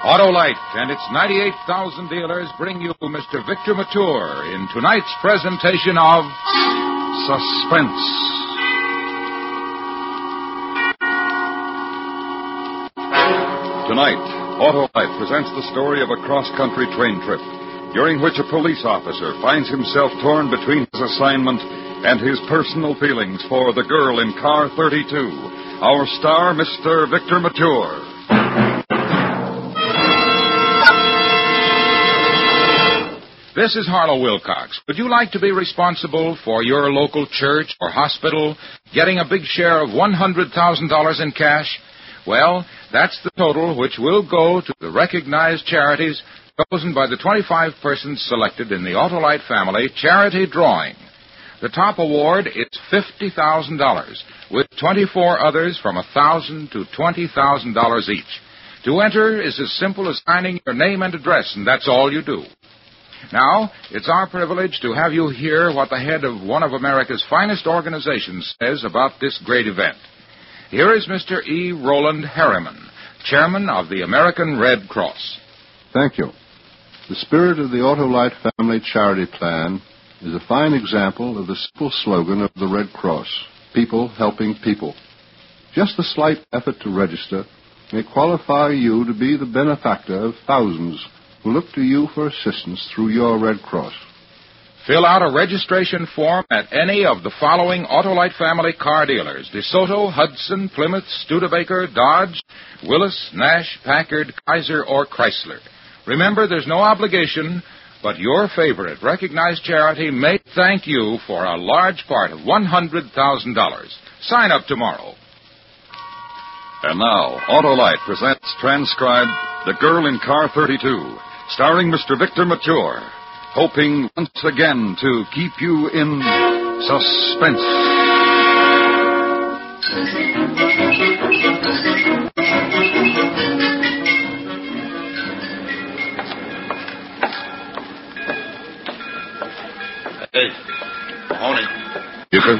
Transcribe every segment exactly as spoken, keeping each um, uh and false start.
Autolite and its ninety-eight thousand dealers bring you Mister Victor Mature in tonight's presentation of Suspense. Tonight, Autolite presents the story of a cross-country train trip, during which a police officer finds himself torn between his assignment and his personal feelings for the girl in car thirty-two. Our star, Mister Victor Mature. This is Harlow Wilcox. Would you like to be responsible for your local church or hospital getting a big share of one hundred thousand dollars in cash? Well, that's the total which will go to the recognized charities chosen by the twenty-five persons selected in the Autolite family charity drawing. The top award is fifty thousand dollars, with twenty-four others from one thousand dollars to twenty thousand dollars each. To enter is as simple as signing your name and address, and that's all you do. Now, it's our privilege to have you hear what the head of one of America's finest organizations says about this great event. Here is Mister E. Roland Harriman, chairman of the American Red Cross. Thank you. The spirit of the Autolite family charity plan is a fine example of the simple slogan of the Red Cross, people helping people. Just a slight effort to register may qualify you to be the benefactor of thousands who look to you for assistance through your Red Cross. Fill out a registration form at any of the following Autolite family car dealers: DeSoto, Hudson, Plymouth, Studebaker, Dodge, Willis, Nash, Packard, Kaiser, or Chrysler. Remember, there's no obligation, but your favorite recognized charity may thank you for a large part of one hundred thousand dollars. Sign up tomorrow. And now, Autolite presents transcribed The Girl in Car thirty-two, starring Mister Victor Mature, hoping once again to keep you in suspense. Hey, Mahoney. Buford?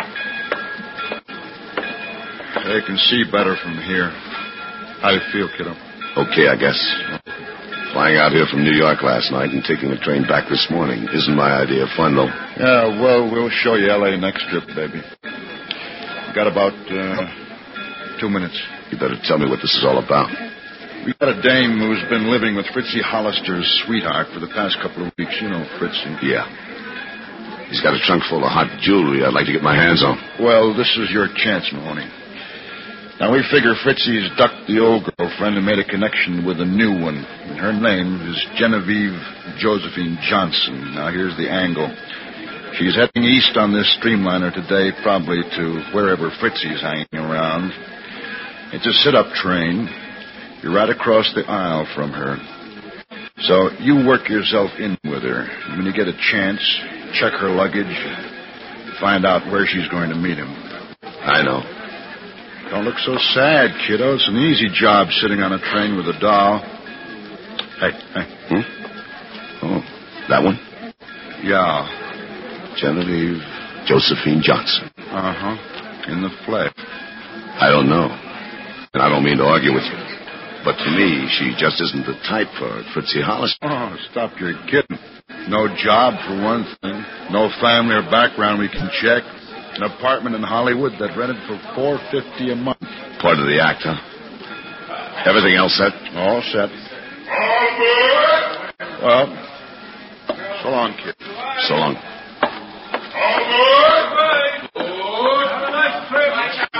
I can see better from here. How do you feel, kiddo? Okay, I guess. Flying out here from New York last night and taking the train back this morning isn't my idea of fun, though. Yeah, well, we'll show you L A next trip, baby. We got about uh, two minutes. You better tell me what this is all about. We got a dame who's been living with Fritzie Hollister's sweetheart for the past couple of weeks. You know Fritzie. Yeah. He's got a trunk full of hot jewelry I'd like to get my hands on. Well, this is your chance, Mahoney. Now, we figure Fritzie's ducked the old girlfriend and made a connection with a new one. And her name is Genevieve Josephine Johnson. Now, here's the angle. She's heading east on this streamliner today, probably to wherever Fritzie's hanging around. It's a sit-up train. You're right across the aisle from her. So you work yourself in with her. When you get a chance, check her luggage, find out where she's going to meet him. I know. Don't look so sad, kiddo. It's an easy job sitting on a train with a doll. Hey, hey. Hmm? Oh, that one? Yeah. Genevieve Josephine Johnson. Uh-huh. In the flesh. I don't know. And I don't mean to argue with you. But to me, she just isn't the type for Fritzie Hollister. Oh, stop your kidding. No job, for one thing. No family or background we can check. An apartment in Hollywood that rented for four fifty a month. Part of the act, huh? Everything else set? All set. All good. Well, so long, kid. So long. All good. Good. Have a nice trip.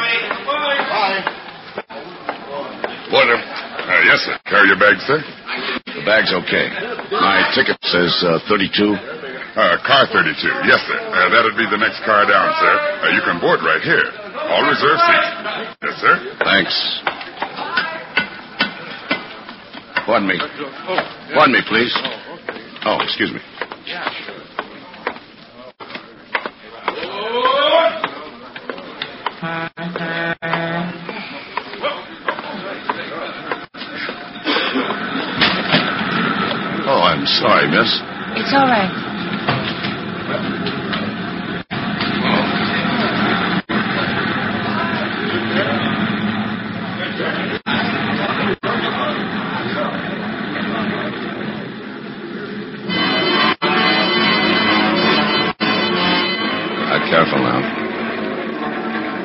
Bye. Porter. Uh, yes, sir. Carry your bag, sir? The bag's okay. My ticket says uh, thirty-two. Uh, car thirty-two. Yes, sir. Uh, that'll be the next car down, sir. Uh, you can board right here. All reserved seats. Yes, sir. Thanks. Pardon me. Pardon me, please. Oh, excuse me. Oh, I'm sorry, miss. It's all right.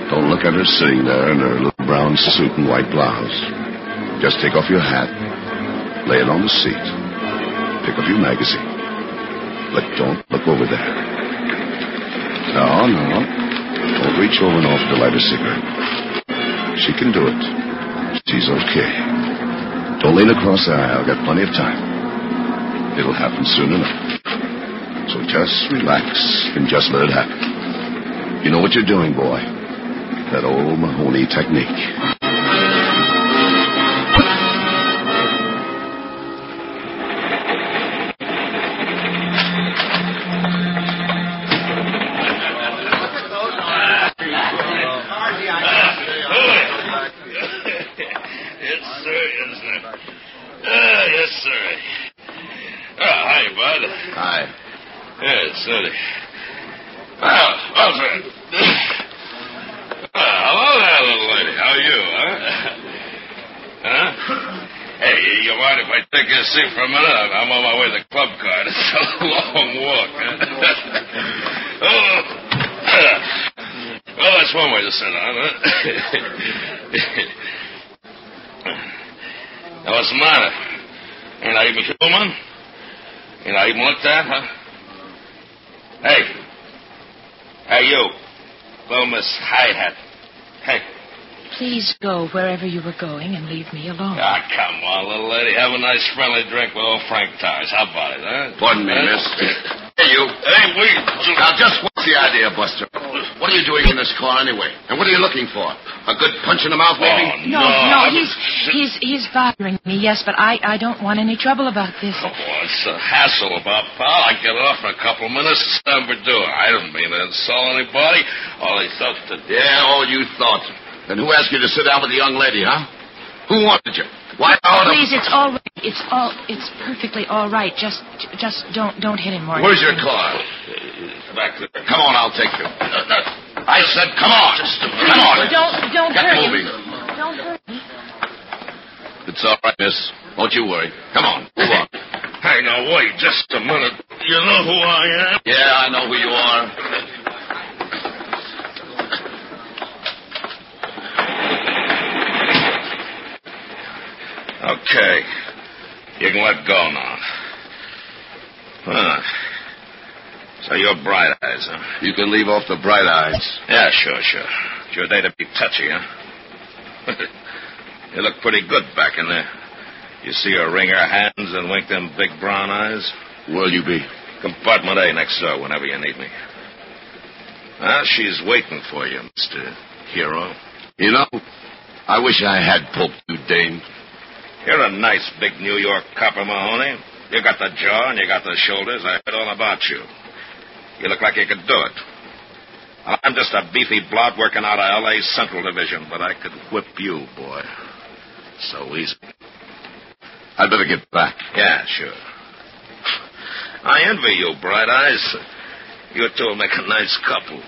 Don't look at her sitting there in her little brown suit and white blouse. Just take off your hat, lay it on the seat, pick up your magazine. But don't look over there. No, no. Don't reach over and offer to light a cigarette. She can do it. She's okay. Don't lean across the aisle. Got plenty of time. It'll happen soon enough. So just relax and just let it happen. You know what you're doing, boy. That old Mahoney technique. See for a minute. I'm on my way to the club car. It's a long walk. Huh? oh. Well, that's one way to sit down, huh? Now, what's the matter? Ain't I even human? Ain't I even looked at, huh? Hey. Hey, you. Little Miss High Hat. Hey. Please go wherever you were going and leave me alone. Ah, come on, little lady. Have a nice friendly drink with old Frank Tars. How about it, huh? Pardon me, huh? miss. Hey, you. Hey, wait. Now, just what's the idea, Buster? What are you doing in this car anyway? And what are you looking for? A good punch in the mouth, maybe? Oh, no, no, no, I he's was... he's he's bothering me, yes, but I, I don't want any trouble about this. Oh, it's a hassle about, pal. I get off in a couple of minutes. It's time for doing. I didn't mean to insult anybody. All I thought to... Yeah, all you thought. And who asked you to sit down with the young lady, huh? Who wanted you? Why? Oh, please, it's all right. It's all. It's perfectly all right. Just, just don't, don't hit him more. Where's your car? Back there. Come on, I'll take you. I said, come on. Just come on. Don't, don't Get hurt moving. him. Don't hurt me. It's all right, miss. Don't you worry. Come on, move on. Hey, now wait just a minute. You know who I am? Yeah, I know who you are. Okay. You can let go now. Huh. So you're Bright Eyes, huh? You can leave off the bright eyes. Yeah, sure, sure. It's your day to be touchy, huh? You look pretty good back in there. You see her wring her hands and wink them big brown eyes? Where'll you be? Compartment A next door whenever you need me. Well, she's waiting for you, Mister Hero. You know, I wish I had pulped you, Dane. You're a nice big New York copper, Mahoney. You got the jaw and you got the shoulders. I heard all about you. You look like you could do it. I'm just a beefy blot working out of L A Central Division, but I could whip you, boy. So easy. I'd better get back. Yeah, sure. I envy you, Bright Eyes. You two will make a nice couple.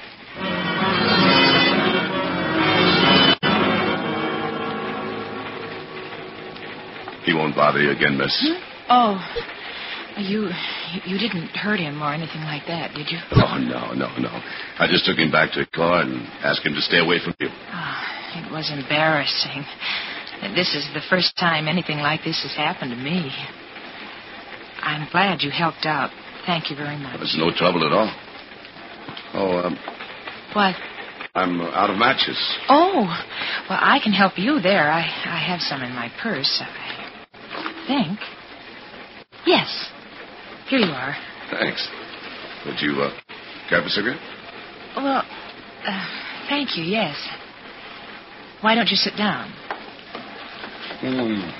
He won't bother you again, miss. Hmm? Oh, you you didn't hurt him or anything like that, did you? Oh, no, no, no. I just took him back to the car and asked him to stay away from you. Oh, it was embarrassing. This is the first time anything like this has happened to me. I'm glad you helped out. Thank you very much. There's no trouble at all. Oh, um... What? I'm uh, out of matches. Oh, well, I can help you there. I, I have some in my purse, I think. Yes. Here you are. Thanks. Would you, uh, grab a cigarette? Well, uh, thank you, yes. Why don't you sit down? Mm.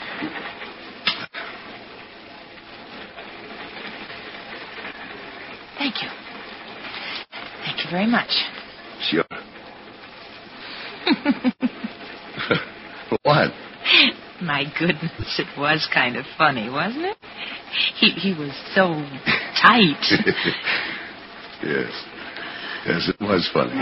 Thank you. Thank you very much. Sure. What? My goodness, it was kind of funny, wasn't it? He he was so tight. Yes. Yes, it was funny.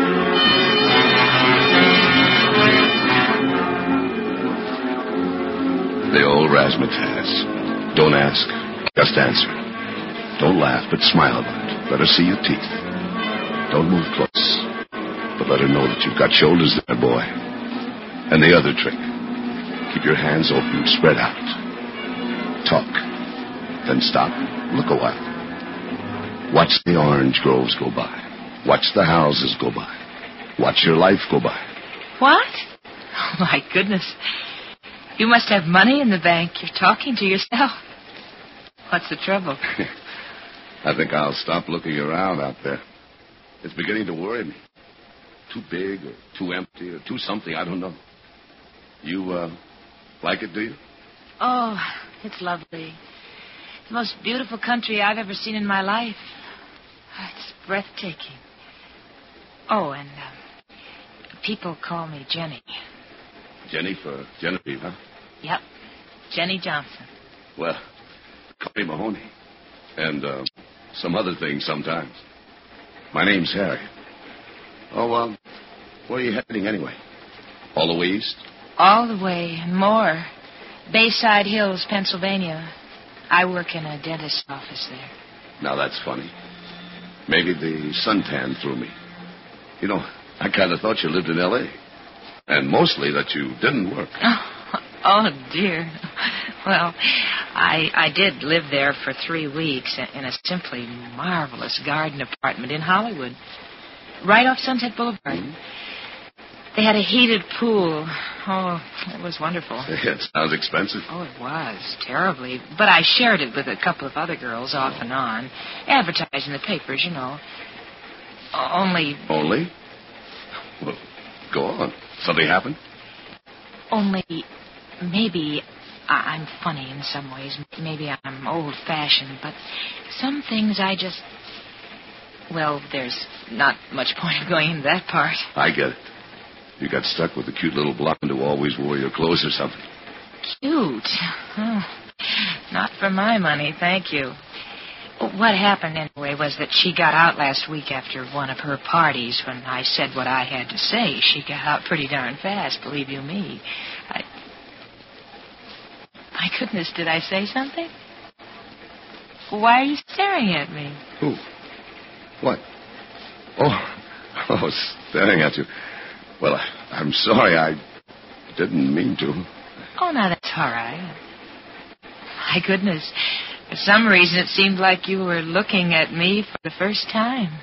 The old razzmatazz. Don't ask, just answer. Don't laugh, but smile about it. Let her see your teeth. Don't move close. But let her know that you've got shoulders there, boy. And the other trick. Keep your hands open, spread out. Talk. Then stop. Look a while. Watch the orange groves go by. Watch the houses go by. Watch your life go by. What? Oh, my goodness. You must have money in the bank. You're talking to yourself. What's the trouble? I think I'll stop looking around out there. It's beginning to worry me. Too big or too empty or too something, I don't know. You, uh, like it, do you? Oh, it's lovely. The most beautiful country I've ever seen in my life. It's breathtaking. Oh, and um, people call me Jenny. Jenny for Genevieve, huh? Yep. Jenny Johnson. Well, call me Mahoney. And uh, some other things sometimes. My name's Harry. Oh, um, where are you heading anyway? All the way east? All the way and more. Bayside Hills, Pennsylvania. I work in a dentist's office there. Now that's funny. Maybe the suntan threw me. You know, I kind of thought you lived in L A And mostly that you didn't work. Oh, oh dear. Well, I I did live there for three weeks in a simply marvelous garden apartment in Hollywood. Right off Sunset Boulevard. Mm-hmm. They had a heated pool. Oh, it was wonderful. It sounds expensive. Oh, it was. Terribly. But I shared it with a couple of other girls off and on. Advertised in the papers, you know. Only... Only? Well, go on. Something happened? Only... Maybe I- I'm funny in some ways. Maybe I'm old-fashioned. But some things I just... Well, there's not much point of going into that part. I get it. You got stuck with the cute little blonde who always wore your clothes or something. Cute? Oh, not for my money, thank you. What happened, anyway, was that she got out last week after one of her parties. When I said what I had to say, she got out pretty darn fast, believe you me. I... My goodness, did I say something? Why are you staring at me? Who? What? Oh, oh, staring at you. Well, I, I'm sorry. I didn't mean to. Oh, now that's all right. My goodness. For some reason, it seemed like you were looking at me for the first time.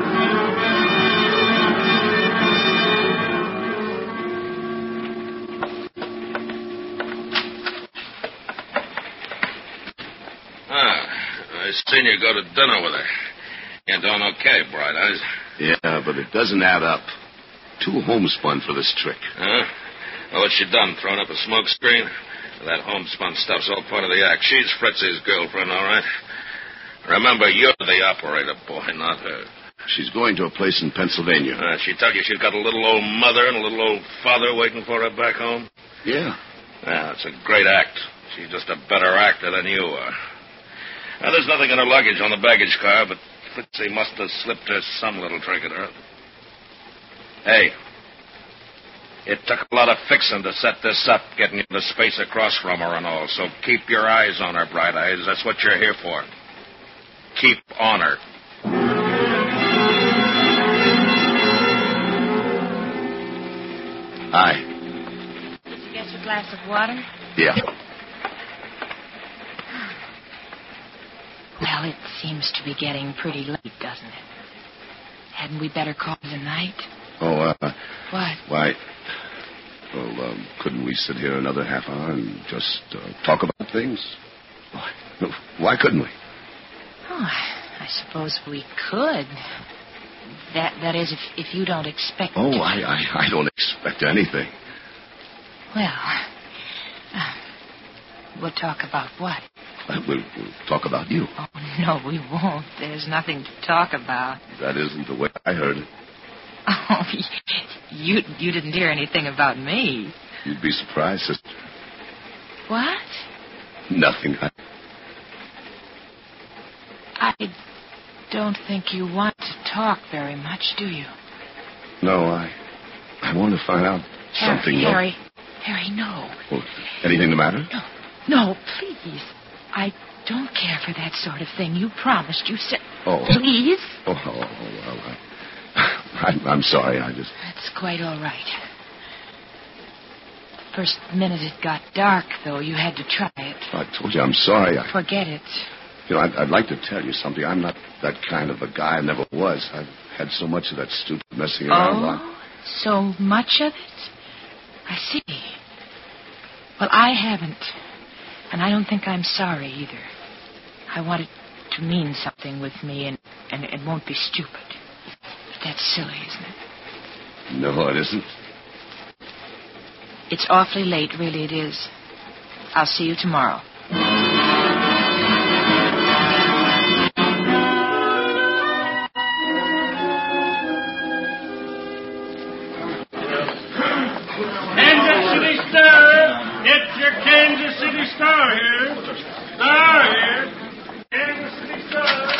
Ah, I seen you go to dinner with her. You're doing okay, Bright Eyes. Yeah, but it doesn't add up. Too homespun for this trick. Huh? Well, what's she done? Thrown up a smoke screen? That homespun stuff's all part of the act. She's Fritzy's girlfriend, all right. Remember, you're the operator, boy, not her. She's going to a place in Pennsylvania. Uh, she tell you she's got a little old mother and a little old father waiting for her back home? Yeah. Yeah, it's a great act. She's just a better actor than you are. Now, there's nothing in her luggage on the baggage car, but Fritzy must have slipped her some little trinket, huh? Hey, it took a lot of fixing to set this up, getting you the space across from her and all, so keep your eyes on her, Bright Eyes. That's what you're here for. Keep on her. Hi. Did you get your glass of water? Yeah. Well, it seems to be getting pretty late, doesn't it? Hadn't we better call it a night? Oh, uh... What? Why... Well, um, couldn't we sit here another half hour and just uh, talk about things? Why, why couldn't we? Oh, I suppose we could. That that is, if, if you don't expect... Oh, I, I, I don't expect anything. Well, uh, we'll talk about what? Uh, we'll, we'll talk about you. Oh, no, we won't. There's nothing to talk about. That isn't the way I heard it. Oh, you you didn't hear anything about me. You'd be surprised, sister. What? Nothing. I... I don't think you want to talk very much, do you? No, I I want to find out Harry, something. Harry, no. Harry, no. Well, anything the matter? No, no, please. I don't care for that sort of thing. You promised. You said... Oh. Please? Oh, oh, oh well, I... I'm, I'm sorry. I just... That's quite all right. First minute it got dark, though, you had to try it. I told you I'm sorry. I... Forget it. You know, I'd, I'd like to tell you something. I'm not that kind of a guy. I never was. I've had so much of that stupid messing around. Oh, I... so much of it? I see. Well, I haven't. And I don't think I'm sorry either. I want it to mean something with me, and, and it won't be stupid. But that's silly, isn't it? No, it isn't. It's awfully late, really it is. I'll see you tomorrow. Kansas City Star! It's your Kansas City Star here. Star here. Kansas City Star.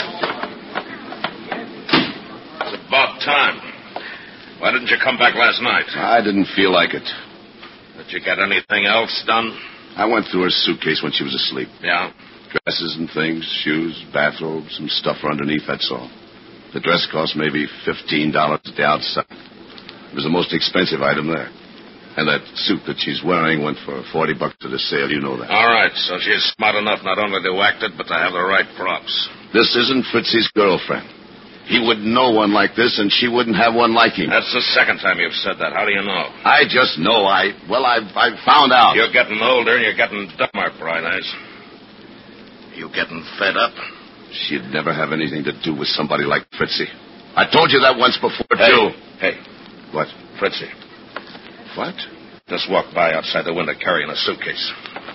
It's about time. Why didn't you come back last night? I didn't feel like it. Did you get anything else done? I went through her suitcase when she was asleep. Yeah? Dresses and things, shoes, bathrobes, some stuff for underneath, that's all. The dress cost maybe fifteen dollars at the outside. It was the most expensive item there. And that suit that she's wearing went for forty bucks at a sale, you know that. All right, so she's smart enough not only to act it, but to have the right props. This isn't Fritzy's girlfriend. He wouldn't know one like this, and she wouldn't have one like him. That's the second time you've said that. How do you know? I just know. I, well, I've, I've found out. You're getting older and you're getting dumber, Bright Eyes. You getting fed up? She'd never have anything to do with somebody like Fritzy. I told you that once before, hey, too. Hey. What? Fritzy. What? Just walked by outside the window carrying a suitcase.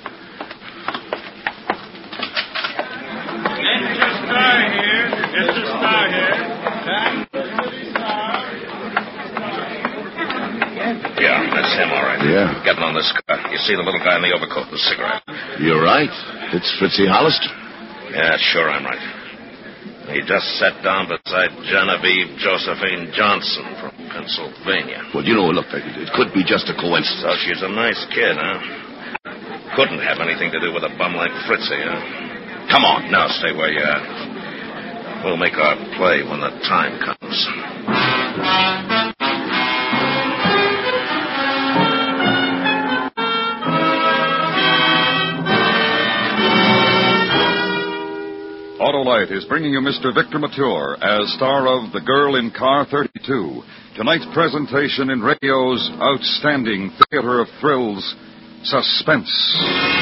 It's a star here. It's a star here. Yeah, that's him, all right. Yeah. Getting on this car. You see the little guy in the overcoat and the cigarette? You're right. It's Fritzy Hollister. Yeah, sure I'm right. He just sat down beside Genevieve Josephine Johnson from Pennsylvania. Well, you know, look, it could be just a coincidence. So she's a nice kid, huh? Couldn't have anything to do with a bum like Fritzy, huh? Come on, now stay where you are. We'll make our play when the time comes. Autolite is bringing you Mister Victor Mature as star of The Girl in Car thirty-two. Tonight's presentation in radio's outstanding theater of thrills, Suspense.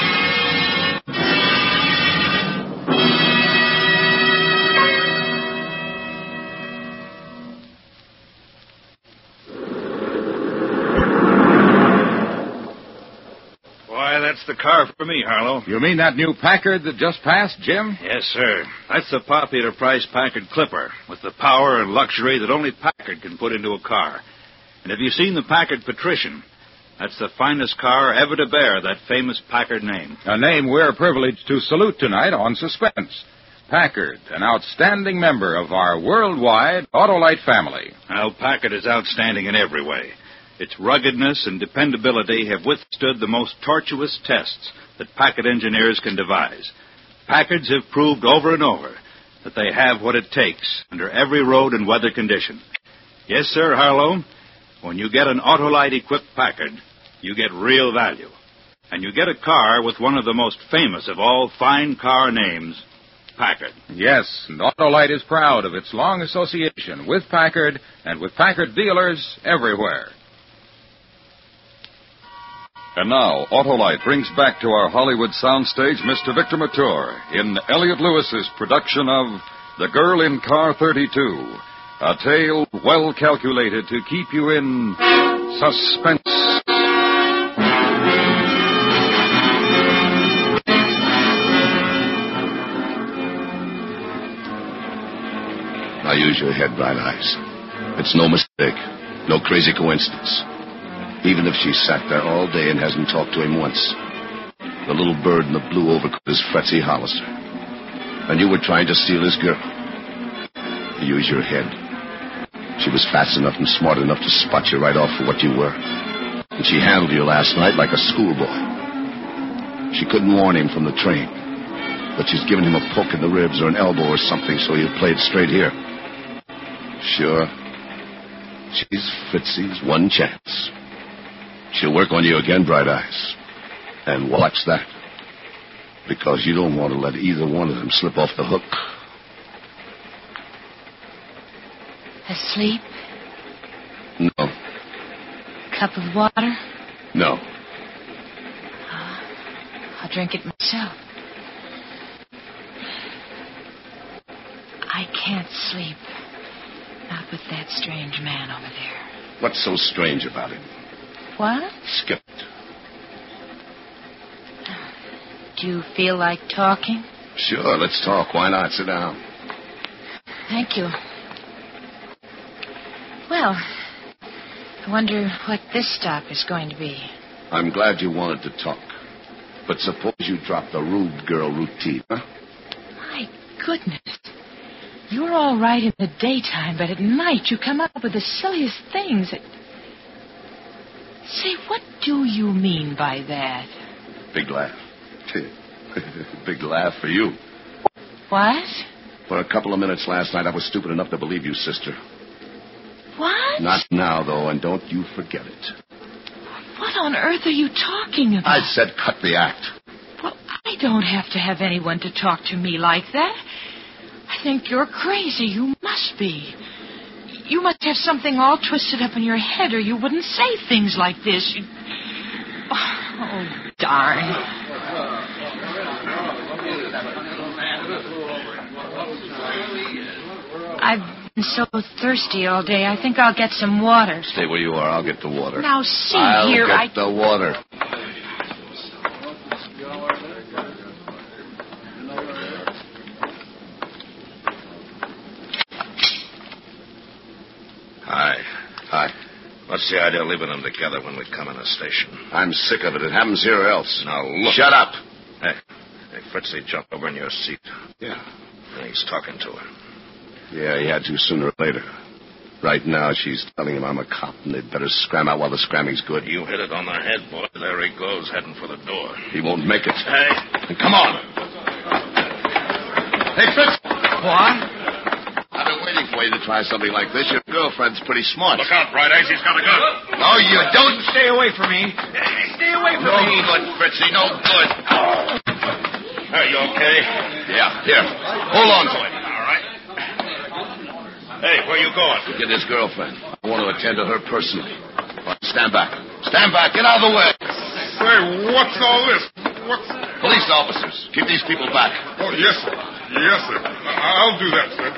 That's the car for me, Harlow. You mean that new Packard that just passed, Jim? Yes, sir. That's the popular price Packard Clipper, with the power and luxury that only Packard can put into a car. And have you seen the Packard Patrician? That's the finest car ever to bear that famous Packard name. A name we're privileged to salute tonight on Suspense. Packard, an outstanding member of our worldwide Autolite family. Well, Packard is outstanding in every way. Its ruggedness and dependability have withstood the most tortuous tests that Packard engineers can devise. Packards have proved over and over that they have what it takes under every road and weather condition. Yes, sir, Harlow, when you get an Autolite-equipped Packard, you get real value. And you get a car with one of the most famous of all fine car names, Packard. Yes, and Autolite is proud of its long association with Packard and with Packard dealers everywhere. And now, Autolite brings back to our Hollywood soundstage Mister Victor Mature in Elliot Lewis's production of The Girl in Car thirty-two, a tale well calculated to keep you in suspense. Now use your head, Bright Eyes. It's no mistake, no crazy coincidence. Even if she sat there all day and hasn't talked to him once. The little bird in the blue overcoat is Fritzy Hollister. And you were trying to steal his girl. Use your head. She was fast enough and smart enough to spot you right off for what you were. And she handled you last night like a schoolboy. She couldn't warn him from the train. But she's given him a poke in the ribs or an elbow or something so you played straight here. Sure. She's Fritzy's one chance. She'll work on you again, Bright Eyes. And watch that. Because you don't want to let either one of them slip off the hook. Asleep? No. Cup of water? No. Uh, I'll drink it myself. I can't sleep. Not with that strange man over there. What's so strange about him? What? Skip it. Do you feel like talking? Sure, let's talk. Why not? Sit down. Thank you. Well, I wonder what this stop is going to be. I'm glad you wanted to talk. But suppose you drop the rude girl routine, huh? My goodness. You're all right in the daytime, but at night you come up with the silliest things. That... Say, what do you mean by that? Big laugh. Big laugh for you. What? For a couple of minutes last night, I was stupid enough to believe you, sister. What? Not now, though, and don't you forget it. What on earth are you talking about? I said cut the act. Well, I don't have to have anyone to talk to me like that. I think you're crazy. You must be. You must have something all twisted up in your head, or you wouldn't say things like this. You... Oh, darn. I've been so thirsty all day. I think I'll get some water. Stay where you are. I'll get the water. Now, see I'll here, get I... the water. Hi. Hi. What's the idea of leaving them together when we come in the station? I'm sick of it. It happens here or else. Now, look. Shut up. Hey, hey, Fritzy jumped over in your seat. Yeah. And he's talking to her. Yeah, he had to sooner or later. Right now, she's telling him I'm a cop, and they'd better scram out while the scramming's good. You hit it on the head, boy. There he goes, heading for the door. He won't make it. Hey. Come on. Hey, Fritz. What? I've been waiting for you to try something like this. Your girlfriend's pretty smart. Look out, Bright Eyes. He's got a gun. No, you don't. Stay away from me. Stay away from no me. No good, Fritzy. No good. Are you okay? Yeah, here. Hold on to it. All right. Hey, where you going? Get his girlfriend. I want to attend to her personally. Right, stand back. Stand back. Get out of the way. Say, what's all this? What's... Police officers. Keep these people back. Oh, yes, sir. Yes, sir. I'll do that, sir.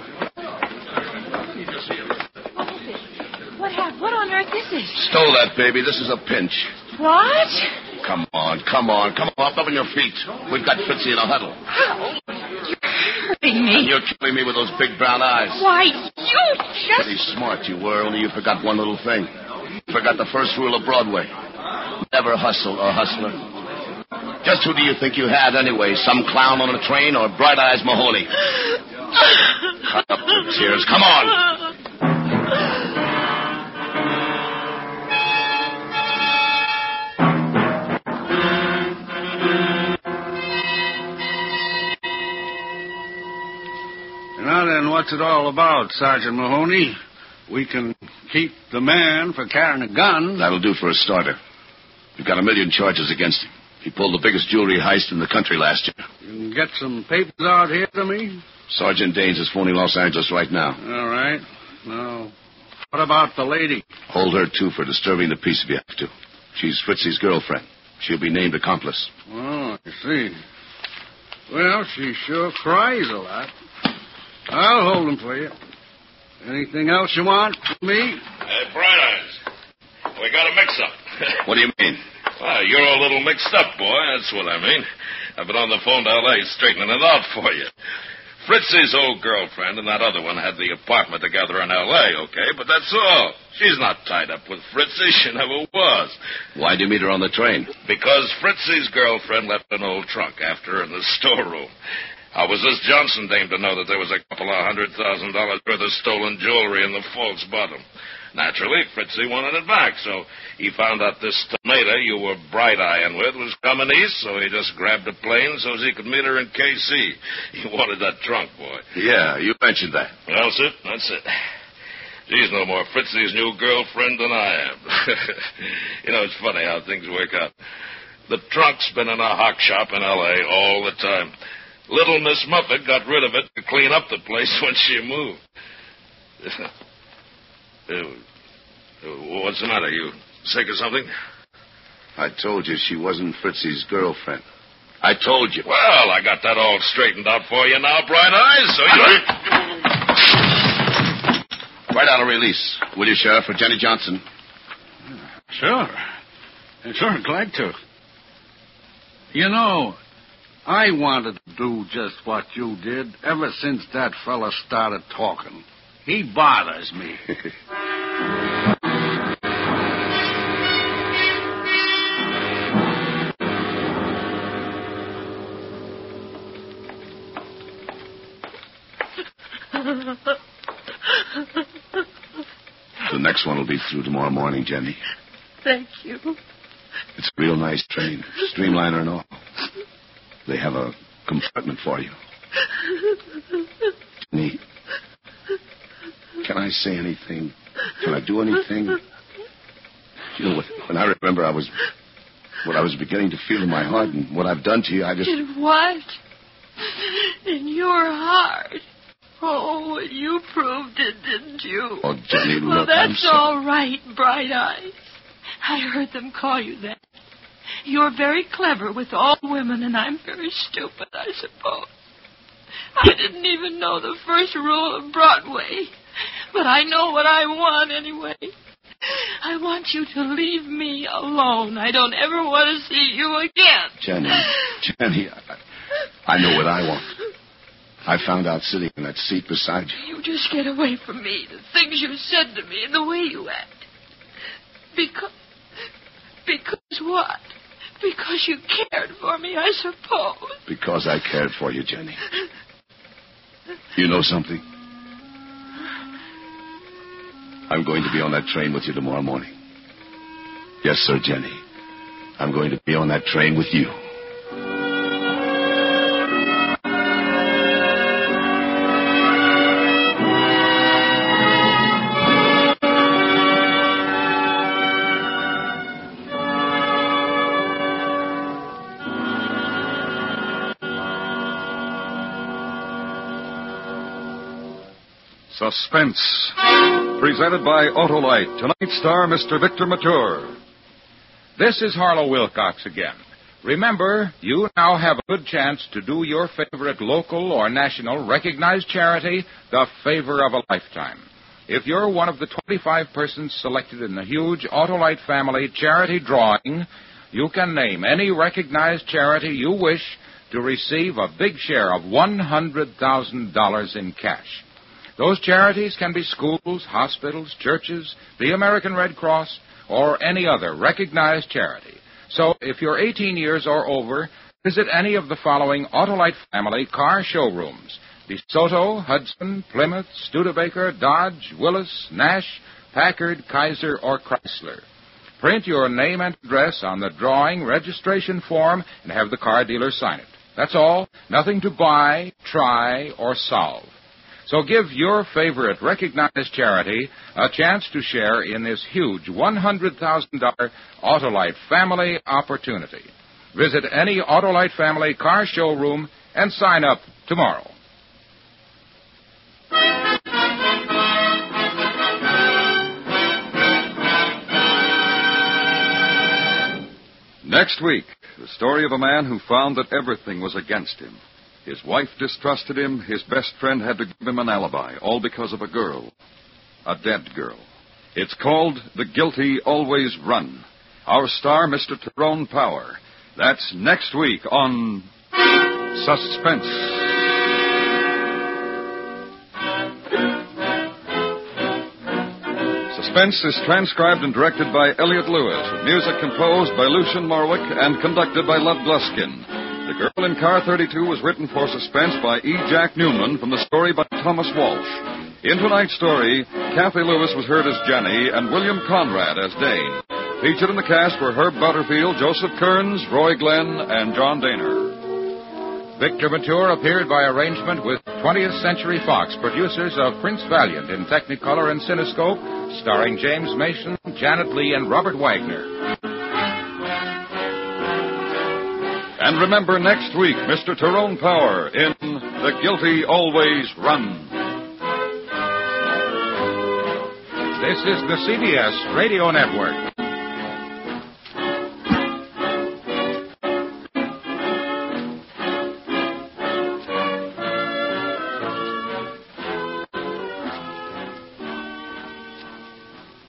What happened? What on earth is this? Stole that, baby. This is a pinch. What? Come on, come on. Come on, up on your feet. We've got Fritzy in a huddle. You're hurting me. And you're killing me with those big brown eyes. Why, you just... Pretty smart you were, only you forgot one little thing. You forgot the first rule of Broadway. Never hustle a hustler. Just who do you think you had anyway? Some clown on a train or Bright Eyes Mahoney? Cut up the tears. Come on. Now then, what's it all about, Sergeant Mahoney? We can keep the man for carrying a gun. That'll do for a starter. We've got a million charges against him. He pulled the biggest jewelry heist in the country last year. You can get some papers out here to me? Sergeant Danes is phoning Los Angeles right now. All right. Now, what about the lady? Hold her, too, for disturbing the peace if you have to. She's Fritzy's girlfriend. She'll be named accomplice. Oh, I see. Well, she sure cries a lot. I'll hold them for you. Anything else you want from me? Hey, Bright Eyes. We got a mix-up. What do you mean? Well, you're a little mixed up, boy. That's what I mean. I've been on the phone to L A straightening it out for you. Fritzy's old girlfriend and that other one had the apartment together in L A, okay? But that's all. She's not tied up with Fritzy. She never was. Why'd you meet her on the train? Because Fritzy's girlfriend left an old trunk after her in the storeroom. How was this Johnson dame to know that there was a couple of hundred thousand dollars worth of stolen jewelry in the false bottom? Naturally, Fritzy wanted it back, so he found out this tomato you were bright-eyeing with was coming east, so he just grabbed a plane so as he could meet her in K C. He wanted that trunk, boy. Yeah, you mentioned that. Well, that's it. That's it. She's no more Fritzy's new girlfriend than I am. You know, it's funny how things work out. The trunk's been in a hock shop in L A all the time. Little Miss Muffet got rid of it to clean up the place when she moved. uh, what's the matter? You sick or something? I told you she wasn't Fritzy's girlfriend. I told you. Well, I got that all straightened out for you now, Bright Eyes, so you... Write out a release, will you, Sheriff, for Jenny Johnson? Sure. Sure, glad to. You know, I wanted to do just what you did ever since that fella started talking. He bothers me. The next one will be through tomorrow morning, Jenny. Thank you. It's a real nice train, streamliner and all. They have a compartment for you. Jenny, can I say anything? Can I do anything? You know, when I remember I was, what I was beginning to feel in my heart and what I've done to you, I just... Did what? In your heart? Oh, you proved it, didn't you? Oh, Jenny, look, well, that's I'm so... all right, Bright Eyes. I heard them call you that. You're very clever with all women, and I'm very stupid, I suppose. I didn't even know the first rule of Broadway, but I know what I want anyway. I want you to leave me alone. I don't ever want to see you again. Jenny, Jenny, I, I know what I want. I found out sitting in that seat beside you. You just get away from me, the things you said to me and the way you act. Because... Because what? Because you cared for me, I suppose. Because I cared for you, Jenny. You know something? I'm going to be on that train with you tomorrow morning. Yes, sir, Jenny. I'm going to be on that train with you. Suspense. Presented by Autolite. Tonight's star, Mister Victor Mature. This is Harlow Wilcox again. Remember, you now have a good chance to do your favorite local or national recognized charity the favor of a lifetime. If you're one of the twenty-five persons selected in the huge Autolite family charity drawing, you can name any recognized charity you wish to receive a big share of one hundred thousand dollars in cash. Those charities can be schools, hospitals, churches, the American Red Cross, or any other recognized charity. So if you're eighteen years or over, visit any of the following Autolite family car showrooms: DeSoto, Hudson, Plymouth, Studebaker, Dodge, Willis, Nash, Packard, Kaiser, or Chrysler. Print your name and address on the drawing registration form and have the car dealer sign it. That's all. Nothing to buy, try, or solve. So give your favorite recognized charity a chance to share in this huge one hundred thousand dollars Autolite family opportunity. Visit any Autolite family car showroom and sign up tomorrow. Next week, the story of a man who found that everything was against him. His wife distrusted him. His best friend had to give him an alibi, all because of a girl. A dead girl. It's called The Guilty Always Run. Our star, Mister Tyrone Power. That's next week on Suspense. Suspense is transcribed and directed by Elliott Lewis, with music composed by Lucian Morwick and conducted by Lud Gluskin. The Girl in Car thirty-two was written for Suspense by E. Jack Newman from the story by Thomas Walsh. In tonight's story, Kathy Lewis was heard as Jenny and William Conrad as Dane. Featured in the cast were Herb Butterfield, Joseph Kearns, Roy Glenn, and John Daner. Victor Mature appeared by arrangement with twentieth Century Fox, producers of Prince Valiant in Technicolor and Cinescope, starring James Mason, Janet Leigh, and Robert Wagner. And remember next week, Mister Tyrone Power in The Guilty Always Run. This is the C B S Radio Network.